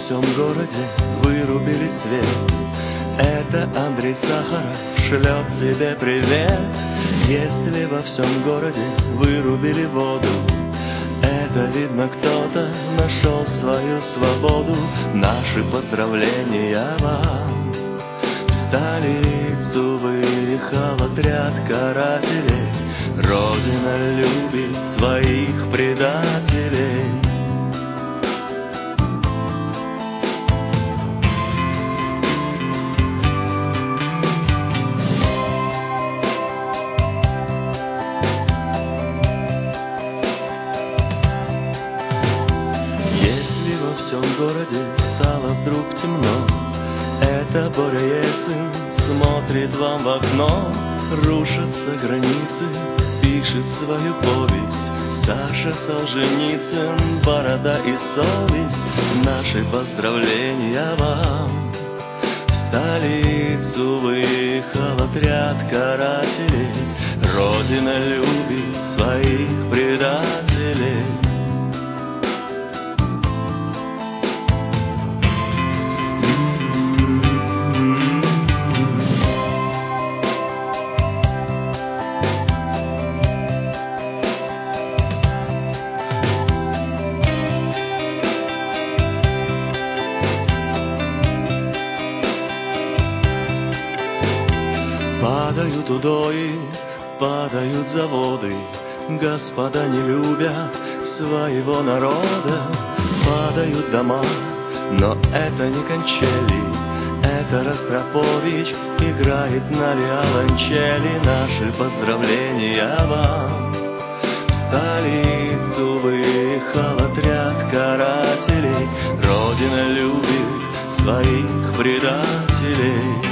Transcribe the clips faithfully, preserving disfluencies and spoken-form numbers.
всем городе вырубили свет, это Андрей Сахаров шлет тебе привет. Если во всем городе вырубили воду, это видно, кто-то нашел свою свободу. Наши поздравления вам. В столицу выехал отряд карателей, Родина любит своих предателей. Во всем городе стало вдруг темно, это Боря Ельцин смотрит вам в окно. Рушатся границы, пишет свою повесть Саша Солженицын, борода и совесть. Наши поздравления вам. В столицу выехал отряд карателей, Родина любит своих предателей. Падают удои, падают заводы, господа не любят своего народа. Падают дома, но это не Кончели, это Ростропович играет на виолончели. Наши поздравления вам. В столицу выехал отряд карателей, Родина любит своих предателей.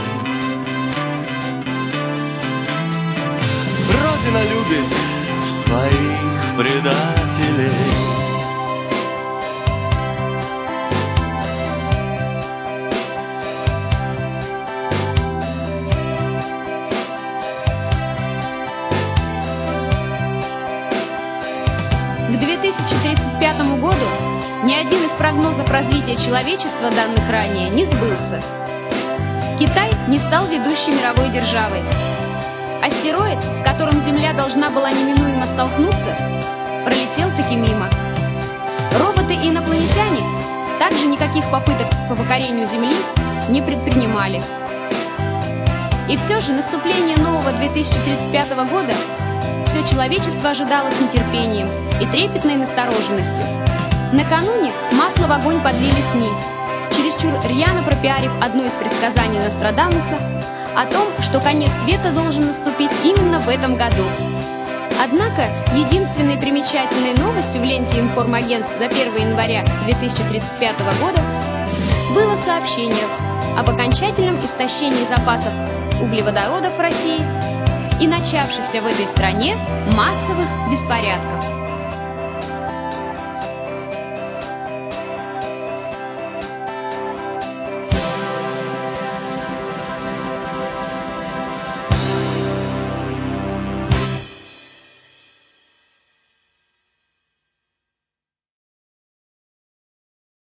Родина любит своих предателей. К две тысячи тридцать пятому году ни один из прогнозов развития человечества, данных ранее, не сбылся. Китай не стал ведущей мировой державой. Астероид, с которым Земля должна была неминуемо столкнуться, пролетел таки мимо. Роботы и инопланетяне также никаких попыток по покорению Земли не предпринимали. И все же наступление нового две тысячи тридцать пятого года все человечество ожидало с нетерпением и трепетной настороженностью. Накануне масло в огонь подлили СМИ, чересчур рьяно пропиарив одно из предсказаний Нострадамуса о том, что конец света должен наступить именно в этом году. Однако, единственной примечательной новостью в ленте информагентств за первое января две тысячи тридцать пятого года было сообщение об окончательном истощении запасов углеводородов в России и начавшихся в этой стране массовых беспорядках.